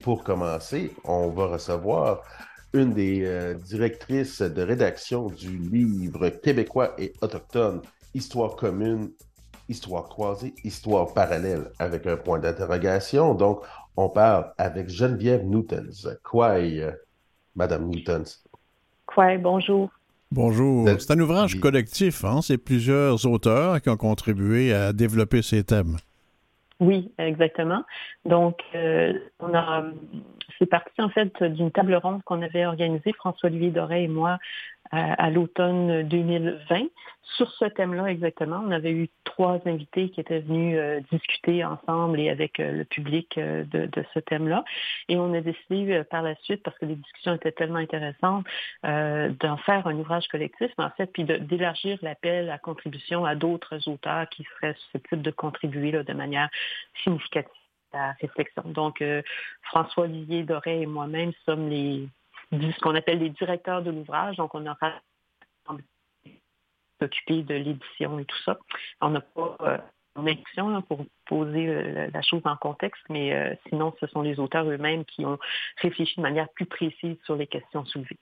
pour commencer, on va recevoir une des directrices de rédaction du livre québécois et autochtone, Histoire commune, histoire croisée, histoire parallèle, avec un point d'interrogation. Donc, on parle avec Geneviève Newtons. Quoi, Madame Newtons? Ouais, bonjour. Vous Bonjour. êtes- C'est un ouvrage Oui. collectif, hein? C'est plusieurs auteurs qui ont contribué à développer ces thèmes. Oui, exactement. Donc, c'est parti en fait d'une table ronde qu'on avait organisée, François-Olivier Doré et moi, à l'automne 2020. Sur ce thème-là exactement, on avait eu 3 invités qui étaient venus discuter ensemble et avec le public de ce thème-là. Et on a décidé par la suite, parce que les discussions étaient tellement intéressantes, d'en faire un ouvrage collectif, en fait, puis d'élargir l'appel à contribution à d'autres auteurs qui seraient susceptibles de contribuer là, de manière significative à la réflexion. Donc, François-Olivier Doré et moi-même sommes ce qu'on appelle les directeurs de l'ouvrage. Donc, on aura s'occuper de l'édition et tout ça. On n'a pas une édition là, pour poser la chose en contexte, mais sinon, ce sont les auteurs eux-mêmes qui ont réfléchi de manière plus précise sur les questions soulevées.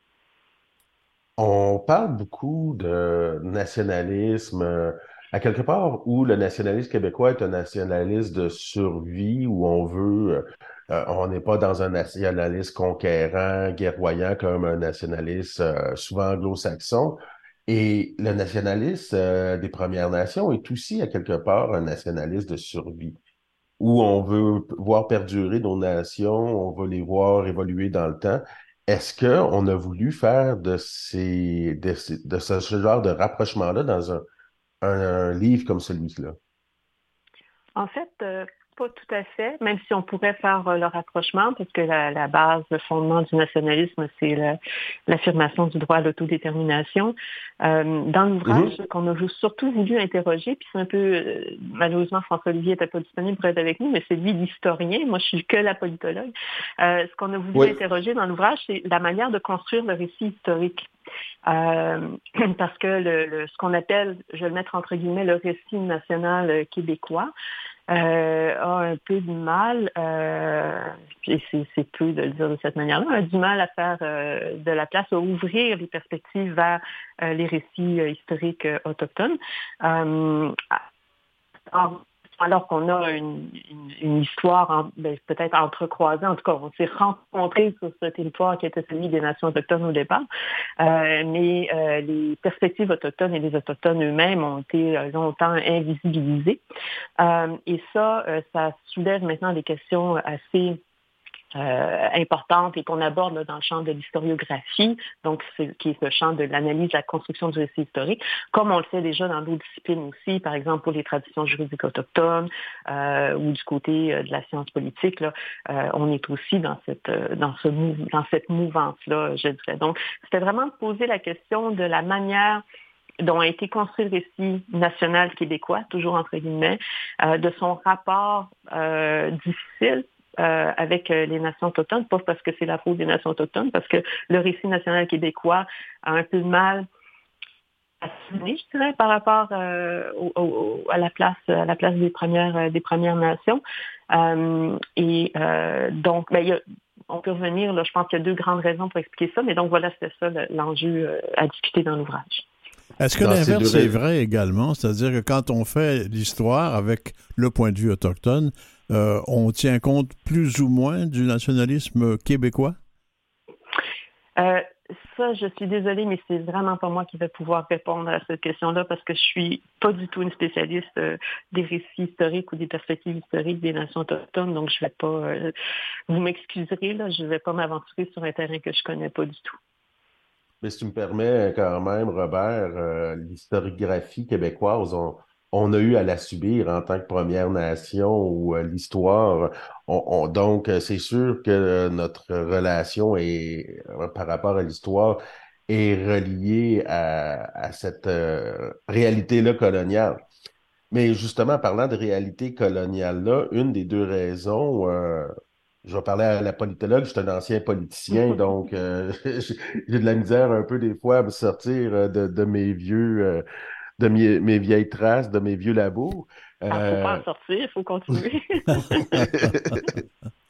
On parle beaucoup de nationalisme, à quelque part où le nationalisme québécois est un nationalisme de survie, où on veut, on n'est pas dans un nationalisme conquérant, guerroyant comme un nationaliste souvent anglo-saxon. Et le nationalisme des Premières Nations est aussi à quelque part un nationalisme de survie, où on veut voir perdurer nos nations, on veut les voir évoluer dans le temps. Est-ce qu'on a voulu faire de ce genre de rapprochement-là dans un livre comme celui-là? En fait, pas tout à fait, même si on pourrait faire le rapprochement, parce que la base, le fondement du nationalisme, c'est l'affirmation du droit à l'autodétermination. Dans l'ouvrage Mhm. qu'on a surtout voulu interroger, puis c'est un peu, malheureusement, François-Olivier n'était pas disponible pour être avec nous, mais c'est lui l'historien, moi je suis que la politologue. Ce qu'on a voulu Oui. interroger dans l'ouvrage, c'est la manière de construire le récit historique. Parce que ce qu'on appelle, je vais le mettre entre guillemets, le récit national québécois, a un peu de mal, et c'est peu de le dire de cette manière-là, a du mal à faire de la place, à ouvrir les perspectives vers les récits historiques autochtones. Euh, alors qu'on a une histoire peut-être entrecroisée, en tout cas, on s'est rencontrés sur ce territoire qui était celui des nations autochtones au départ, mais les perspectives autochtones et les autochtones eux-mêmes ont été longtemps invisibilisées. Et ça soulève maintenant des questions assez importante et qu'on aborde là, dans le champ de l'historiographie, donc qui est le champ de l'analyse, de la construction du récit historique, comme on le fait déjà dans d'autres disciplines aussi, par exemple pour les traditions juridiques autochtones ou du côté de la science politique, là, on est aussi dans cette mouvance-là, je dirais. Donc, c'était vraiment de poser la question de la manière dont a été construit le récit national québécois, toujours entre guillemets, de son rapport difficile avec les nations autochtones, pas parce que c'est la faute des nations autochtones, parce que le récit national québécois a un peu de mal à s'unir, je dirais, par rapport à la place des premières nations. Donc, on peut revenir, là, je pense qu'il y a 2 grandes raisons pour expliquer ça, mais donc voilà, c'était ça l'enjeu à discuter dans l'ouvrage. Est-ce que Dans ces deux... l'inverse est vrai également? C'est-à-dire que quand on fait l'histoire avec le point de vue autochtone, on tient compte plus ou moins du nationalisme québécois? Euh, Ça, je suis désolée, mais c'est vraiment pas moi qui vais pouvoir répondre à cette question-là parce que je suis pas du tout une spécialiste des récits historiques ou des perspectives historiques des nations autochtones, donc je vais pas, vous m'excuserez, là, je vais pas m'aventurer sur un terrain que je connais pas du tout. Mais si tu me permets quand même, Robert, l'historiographie québécoise, on a eu à la subir en tant que Première Nation ou l'histoire. Donc, c'est sûr que notre relation par rapport à l'histoire est reliée à cette réalité-là coloniale. Mais justement, parlant de réalité coloniale-là, une des 2 raisons, je vais parler à la politologue, je suis un ancien politicien, donc j'ai de la misère un peu des fois à me sortir de mes mes vieilles traces, de mes vieux labos. Alors, faut pas Euh, en sortir, il faut continuer.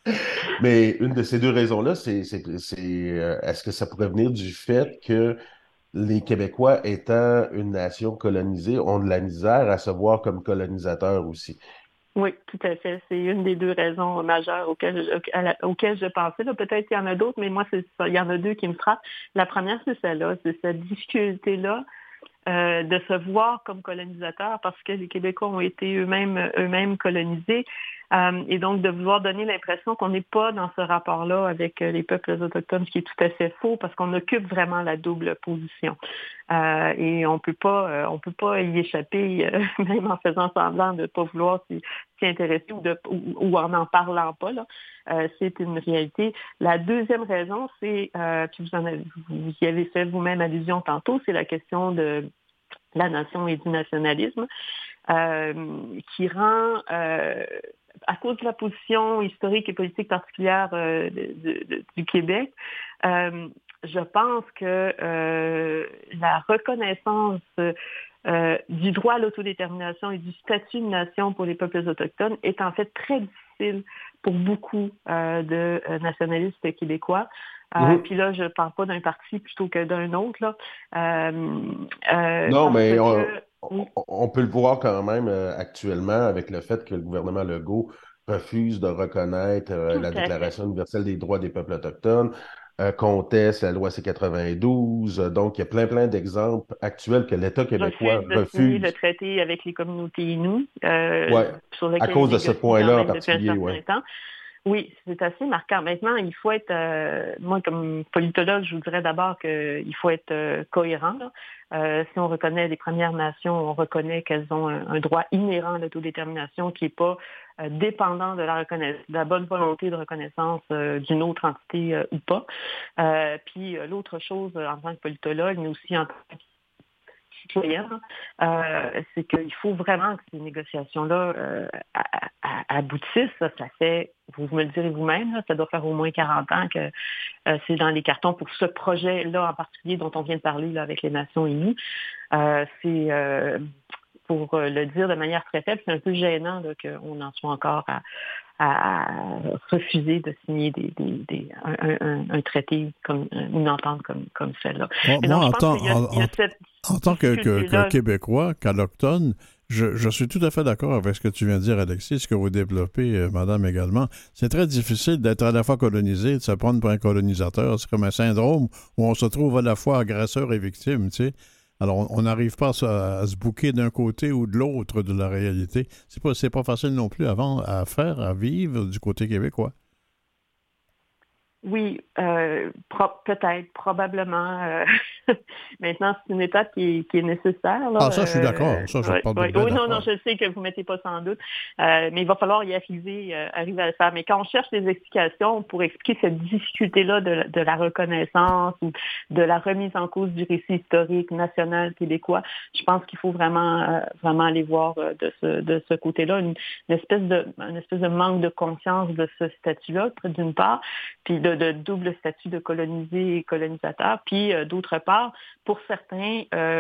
Mais une de ces deux raisons-là, est-ce que ça pourrait venir du fait que les Québécois, étant une nation colonisée, ont de la misère à se voir comme colonisateurs aussi? Oui, tout à fait. C'est une des deux raisons majeures auxquelles je pensais. Là, peut-être qu'il y en a d'autres, mais moi, c'est ça. Il y en a deux qui me frappent. La première, c'est celle-là, c'est cette difficulté-là de se voir comme colonisateurs parce que les Québécois ont été eux-mêmes colonisés. Et donc de vouloir donner l'impression qu'on n'est pas dans ce rapport-là avec les peuples autochtones, ce qui est tout à fait faux parce qu'on occupe vraiment la double position. Et on peut pas y échapper, même en faisant semblant de ne pas vouloir s'y intéresser ou en parlant pas. Là. C'est une réalité. La deuxième raison, c'est, puis vous y avez fait vous-même allusion tantôt, c'est la question de la nation et du nationalisme, qui rend, à cause de la position historique et politique particulière du Québec, je pense que la reconnaissance du droit à l'autodétermination et du statut de nation pour les peuples autochtones est en fait très difficile pour beaucoup de nationalistes québécois. Mhm. Puis là, je ne parle pas d'un parti plutôt que d'un autre, là, Non, parce mais que oui, on peut le voir quand même actuellement avec le fait que le gouvernement Legault refuse de reconnaître tout la à fait. Déclaration universelle des droits des peuples autochtones, conteste la loi C-92. Donc, il y a plein d'exemples actuels que l'État québécois Refuse de signer le refuse. traité avec les communautés inoues, Ouais, sur à lequel il cause de ce négocie quand point-là en même depuis un particulier, certain ouais. temps. Oui, c'est assez marquant. Maintenant, il faut être, moi comme politologue, je vous dirais d'abord qu'il faut être cohérent. Là. Si on reconnaît les Premières Nations, on reconnaît qu'elles ont un droit inhérent à l'autodétermination qui n'est pas dépendant de de la bonne volonté de reconnaissance d'une autre entité ou pas. Puis l'autre chose, en tant que politologue, mais aussi en tant que citoyenne, c'est qu'il faut vraiment que ces négociations-là aboutissent. Ça fait, vous me le direz vous-même, là, ça doit faire au moins 40 ans que c'est dans les cartons pour ce projet-là en particulier dont on vient de parler là, avec les Nations Unies. C'est, pour le dire de manière très faible, c'est un peu gênant là, qu'on en soit encore à refuser de signer un traité comme une entente comme celle-là. Mais Moi, donc, je pense qu'il y a cette en tant que difficulté-là. Québécois, qu'allochtone, je suis tout à fait d'accord avec ce que tu viens de dire, Alexis, ce que vous développez, madame également. C'est très difficile d'être à la fois colonisé, de se prendre pour un colonisateur. C'est comme un syndrome où on se trouve à la fois agresseur et victime, tu sais. Alors, on n'arrive pas à se bouquer d'un côté ou de l'autre de la réalité. C'est pas facile non plus à faire, à vivre du côté québécois. Oui, peut-être, probablement. Maintenant, c'est une étape qui est nécessaire. Là, Ah, ça, je suis d'accord. Ça, je ouais, parle ouais. bien Oui, non, non, d'accord. je sais que vous ne mettez pas sans doute, mais il va falloir y arriver à le faire. Mais quand on cherche des explications pour expliquer cette difficulté-là de la reconnaissance ou de la remise en cause du récit historique national québécois, je pense qu'il faut vraiment aller voir de ce côté-là une espèce de manque de conscience de ce statut-là, d'une part, puis de double statut de colonisé et colonisateur. Puis d'autre part, pour certains,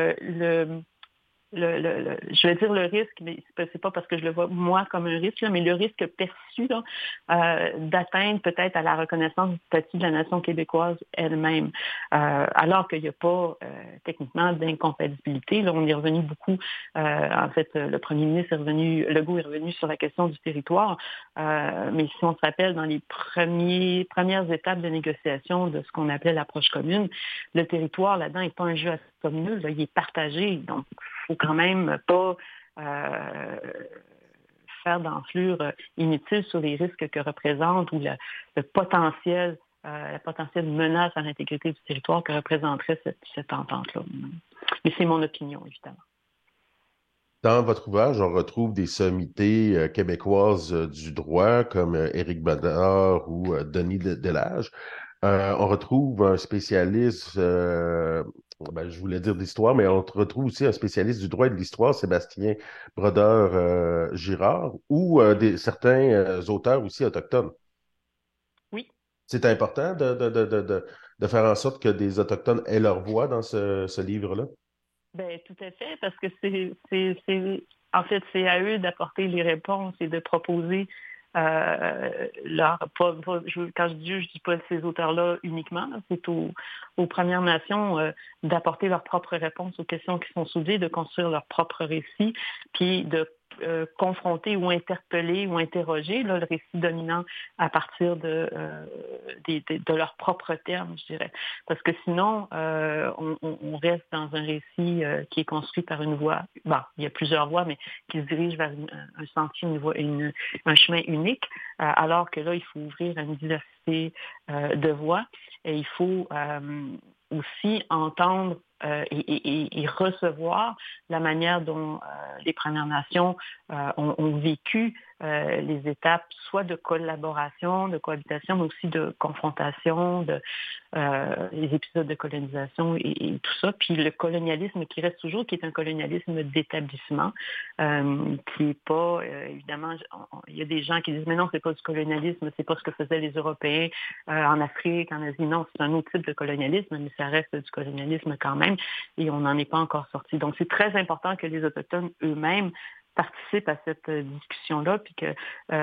je vais dire le risque, mais c'est pas parce que je le vois moi comme un risque, là, mais le risque perçu là, d'atteindre peut-être à la reconnaissance du statut de la nation québécoise elle-même, alors qu'il n'y a pas techniquement d'incompatibilité. Là, on est revenu beaucoup. En fait, le premier ministre Legault est revenu sur la question du territoire, mais si on se rappelle dans les premières étapes de négociation de ce qu'on appelait l'approche commune, le territoire là-dedans n'est pas un jeu à somme nulle, là, il est partagé. Donc, il ne faut quand même pas faire d'enflure inutile sur les risques que représente ou le potentiel, la potentielle menace à l'intégrité du territoire que représenterait cette entente-là. Mais c'est mon opinion, évidemment. Dans votre ouvrage, on retrouve des sommités québécoises du droit comme Éric Bodard ou Denis Delage. On retrouve un spécialiste, je voulais dire d'histoire, mais on retrouve aussi un spécialiste du droit et de l'histoire, Sébastien Brodeur-Girard, ou certains auteurs aussi autochtones. Oui, C'est important de faire en sorte que des autochtones aient leur voix dans ce livre-là. ben tout à fait, parce que en fait, c'est à eux d'apporter les réponses et de proposer quand je dis pas ces auteurs-là uniquement, c'est aux Premières Nations d'apporter leur propre réponse aux questions qui sont soulevées, de construire leur propre récit, puis de confronter ou interpeller ou interroger là, le récit dominant à partir de leurs propres termes, je dirais. Parce que sinon, on reste dans un récit qui est construit par une voie, il y a plusieurs voies, mais qui se dirige vers un sentier, un chemin unique, alors que là, il faut ouvrir à une diversité de voix et il faut aussi entendre et recevoir la manière dont les Premières Nations ont vécu les étapes soit de collaboration, de cohabitation, mais aussi de confrontation, les épisodes de colonisation et tout ça. Puis le colonialisme qui reste toujours, qui est un colonialisme d'établissement, qui n'est pas, évidemment, il y a des gens qui disent, mais non, c'est pas du colonialisme, c'est pas ce que faisaient les Européens en Afrique, en Asie. Non, c'est un autre type de colonialisme, mais ça reste du colonialisme quand même, et on n'en est pas encore sorti. Donc, c'est très important que les Autochtones eux-mêmes participent à cette discussion-là, puis que,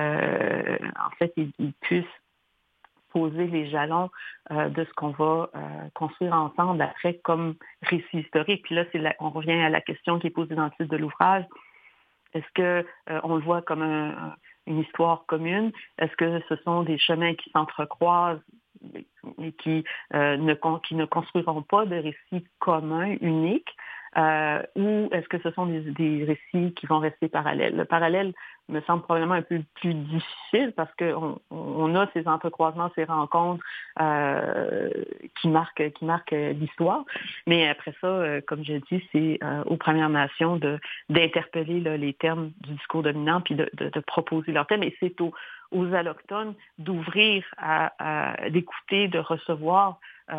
en fait, ils puissent poser les jalons de ce qu'on va construire ensemble après comme récit historique. Puis là, on revient à la question qui est posée dans le titre de l'ouvrage. Est-ce que on le voit comme une histoire commune? Est-ce que ce sont des chemins qui s'entrecroisent et qui ne construiront pas de récits communs, uniques? Ou est-ce que ce sont des récits qui vont rester parallèles? Le parallèle me semble probablement un peu plus difficile parce qu'on a ces entrecroisements, ces rencontres qui marquent l'histoire. Mais après ça, comme je dis, c'est aux Premières Nations d'interpeller là, les termes du discours dominant puis de proposer leurs thèmes. Et c'est aux Allochtones d'ouvrir d'écouter, de recevoir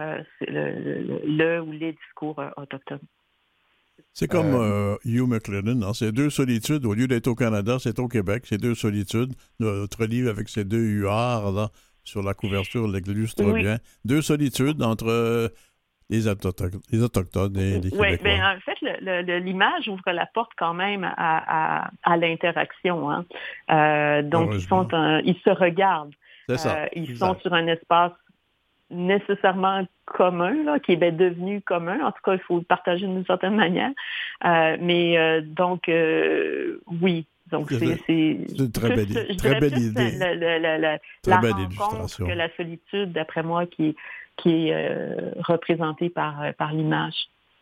le ou les discours autochtones. C'est comme Hugh McLennan, hein? C'est deux solitudes. Au lieu d'être au Canada, c'est au Québec. C'est deux solitudes. Notre livre avec ces deux huards là, sur la couverture l'illustre bien. Deux solitudes entre les Autochtones et les Québécois. Oui, bien, en fait, l'image ouvre la porte quand même à l'interaction. Hein? Donc, ils se regardent. C'est ça. Ils sont sur un espace nécessairement commun, là, qui est devenu commun. En tout cas, il faut le partager d'une certaine manière. Donc, oui. Donc, c'est une très belle idée. La rencontre que la solitude, d'après moi, qui est représentée par l'image.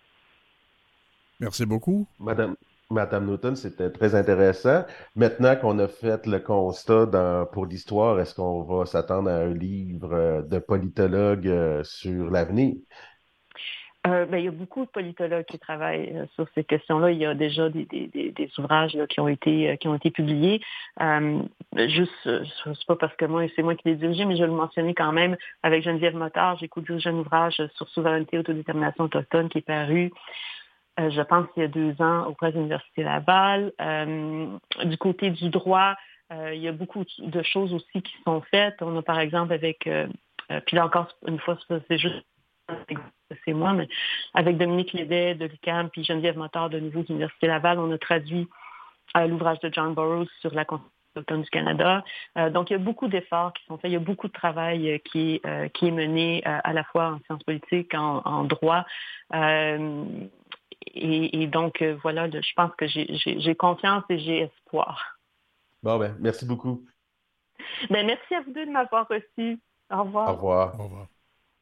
Merci beaucoup. Madame Newton, c'était très intéressant. Maintenant qu'on a fait le constat pour l'histoire, est-ce qu'on va s'attendre à un livre de politologue sur l'avenir? Il y a beaucoup de politologues qui travaillent sur ces questions-là. Il y a déjà des ouvrages là, qui ont été publiés. C'est pas parce que c'est moi qui l'ai dirigé, mais je vais le mentionner quand même avec Geneviève Motard. J'ai co-dirigé un ouvrage sur souveraineté et autodétermination autochtone qui est paru je pense qu'il y a 2 ans auprès de l'Université Laval. Du côté du droit, il y a beaucoup de choses aussi qui sont faites. On a par exemple puis là encore une fois, c'est juste c'est moi, mais avec Dominique Lédet de l'UQAM puis Geneviève Motard de nouveau de l'Université Laval, on a traduit l'ouvrage de John Burroughs sur la Constitution autochtone du Canada. Donc, il y a beaucoup d'efforts qui sont faits. Il y a beaucoup de travail qui est mené à la fois en sciences politiques, en droit. Et donc, voilà, je pense que j'ai confiance et j'ai espoir. Bon, merci beaucoup. Merci à vous deux de m'avoir reçu. Au revoir. Au revoir. Au revoir.